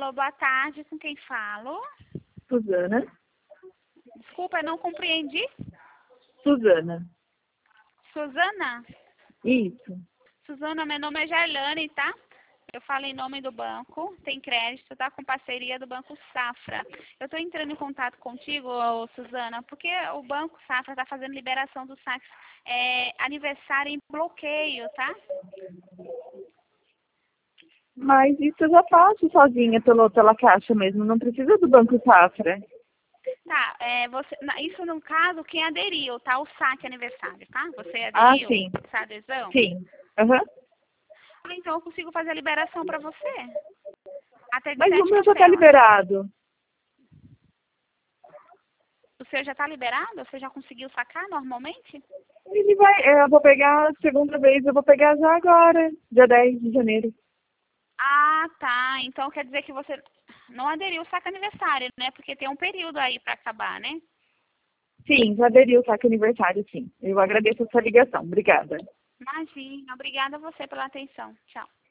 Alô, boa tarde, com quem falo? Suzana. Desculpa, eu não compreendi. Suzana. Suzana? Isso. Suzana, meu nome é Jailane, tá? Eu falo em nome do banco, tem crédito, tá? Com parceria do Banco Safra. Eu tô entrando em contato contigo, ô, Suzana, porque o Banco Safra tá fazendo liberação dos saques aniversário em bloqueio, tá? Mas isso eu já faço sozinha pela Caixa mesmo. Não precisa do Banco Safra. Tá, isso no caso, quem aderiu, tá? O saque aniversário, tá? Você Ah, aderiu sim. essa adesão? Sim. Aham. Ah, então eu consigo fazer a liberação para você. Até de Mas 7 o meu já está parcelas. liberado. O seu já está liberado? Você já conseguiu sacar normalmente? Ele vai, eu vou pegar a segunda vez, eu vou pegar já agora, dia 10 de janeiro. Ah, tá. Então quer dizer que você não aderiu ao saque aniversário, né? Porque tem um período aí para acabar, né? Sim, já aderi o saque aniversário, sim. Eu agradeço a sua ligação. Obrigada. Imagina. Obrigada a você pela atenção. Tchau.